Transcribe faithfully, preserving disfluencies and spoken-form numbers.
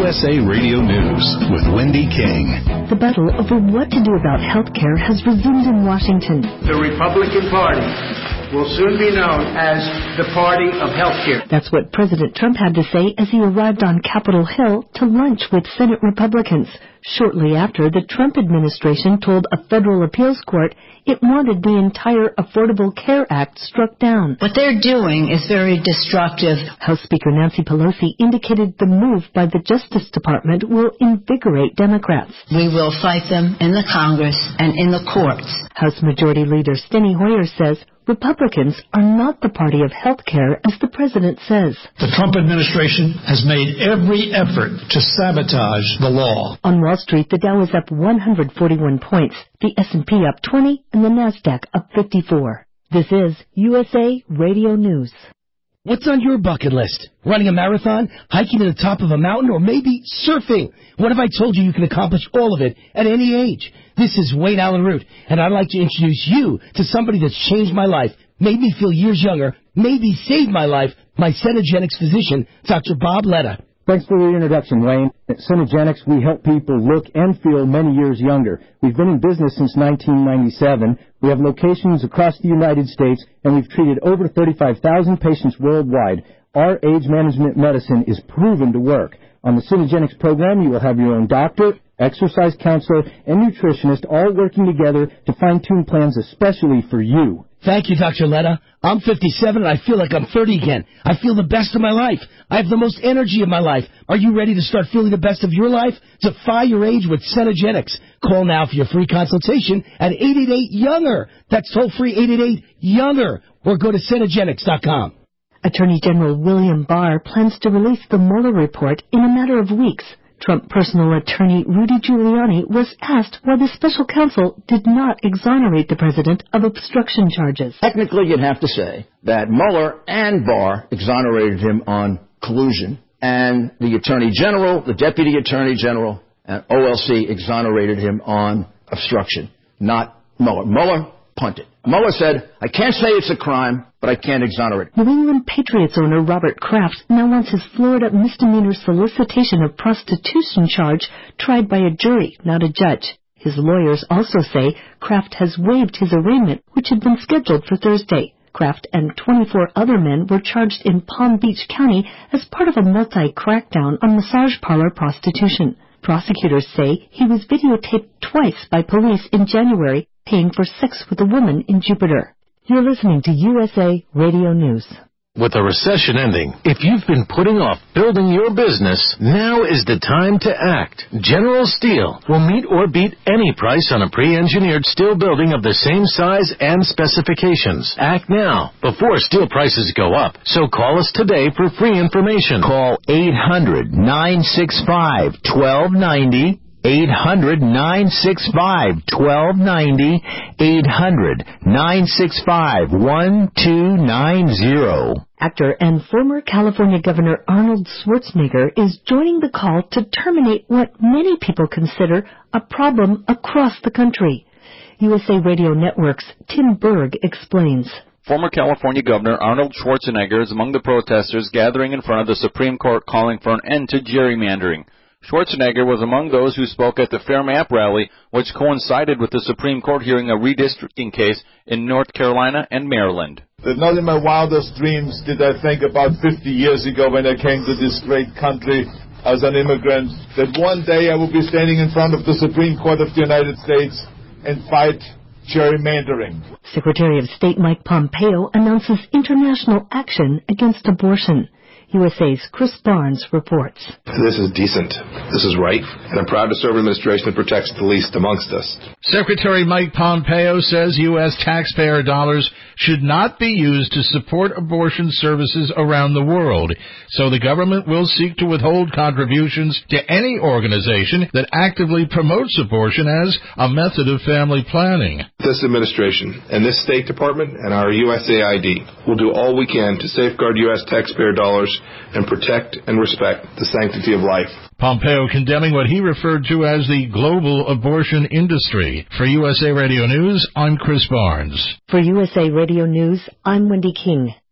S A Radio News with Wendy King. The battle over what to do about health care has resumed in Washington. The Republican Party will soon be known as the Party of Healthcare. That's what President Trump had to say as he arrived on Capitol Hill to lunch with Senate Republicans, shortly after the Trump administration told a federal appeals court it wanted the entire Affordable Care Act struck down. What they're doing is very destructive. House Speaker Nancy Pelosi indicated the move by the Justice Department will invigorate Democrats. We will fight them in the Congress and in the courts. House Majority Leader Steny Hoyer says Republicans are not the party of health care, as the president says. The Trump administration has made every effort to sabotage the law. On Wall Street, the Dow is up one hundred forty-one points, the S and P up twenty, and the NASDAQ up fifty-four. This is U S A Radio News. What's on your bucket list? Running a marathon, hiking to the top of a mountain, or maybe surfing? What if I told you you can accomplish all of it at any age? This is Wayne Allen Root, and I'd like to introduce you to somebody that's changed my life, made me feel years younger, maybe saved my life, my Cenegenics physician, Doctor Bob Letta. Thanks for your introduction, Wayne. At Cenegenics, we help people look and feel many years younger. We've been in business since nineteen ninety-seven. We have locations across the United States, and we've treated over thirty-five thousand patients worldwide. Our age management medicine is proven to work. On the Cenegenics program, you will have your own doctor, exercise counselor, and nutritionist all working together to fine-tune plans especially for you. Thank you, Doctor Letta. I'm fifty-seven and I feel like I'm thirty again. I feel the best of my life. I have the most energy of my life. Are you ready to start feeling the best of your life? Defy your age with Cenegenics. Call now for your free consultation at eight eight eight, younger. That's toll-free eight eight eight, younger. Or go to Cenegenics dot com. Attorney General William Barr plans to release the Mueller report in a matter of weeks. Trump personal attorney Rudy Giuliani was asked why the special counsel did not exonerate the president of obstruction charges. Technically, you'd have to say that Mueller and Barr exonerated him on collusion, and the attorney general, the deputy attorney general, and O L C exonerated him on obstruction, not Mueller. Mueller punted. Mueller said, I can't say it's a crime, but I can't exonerate. New England Patriots owner Robert Kraft now wants his Florida misdemeanor solicitation of prostitution charge tried by a jury, not a judge. His lawyers also say Kraft has waived his arraignment, which had been scheduled for Thursday. Kraft and twenty-four other men were charged in Palm Beach County as part of a multi-crackdown on massage parlor prostitution. Prosecutors say he was videotaped twice by police in January paying for sex with a woman in Jupiter. You're listening to U S A Radio News. With the recession ending, if you've been putting off building your business, now is the time to act. General Steel will meet or beat any price on a pre-engineered steel building of the same size and specifications. Act now, before steel prices go up. So call us today for free information. Call eight hundred, nine six five, one two nine zero. eight hundred, nine six five, one two nine zero. eight hundred, nine six five, one two nine zero. Actor and former California Governor Arnold Schwarzenegger is joining the call to terminate what many people consider a problem across the country. U S A Radio Network's Tim Berg explains. Former California Governor Arnold Schwarzenegger is among the protesters gathering in front of the Supreme Court calling for an end to gerrymandering. Schwarzenegger was among those who spoke at the Fair Map rally, which coincided with the Supreme Court hearing a redistricting case in North Carolina and Maryland. That not in my wildest dreams did I think about fifty years ago when I came to this great country as an immigrant, that one day I would be standing in front of the Supreme Court of the United States and fight gerrymandering. Secretary of State Mike Pompeo announces international action against abortion. U S A's Chris Barnes reports. This is decent. This is right. And I'm proud to serve an administration that protects the least amongst us. Secretary Mike Pompeo says U S taxpayer dollars should not be used to support abortion services around the world. So the government will seek to withhold contributions to any organization that actively promotes abortion as a method of family planning. This administration and this State Department and our U S A I D will do all we can to safeguard U S taxpayer dollars and protect and respect the sanctity of life. Pompeo condemning what he referred to as the global abortion industry. For U S A Radio News, I'm Chris Barnes. For U S A Radio News, I'm Wendy King.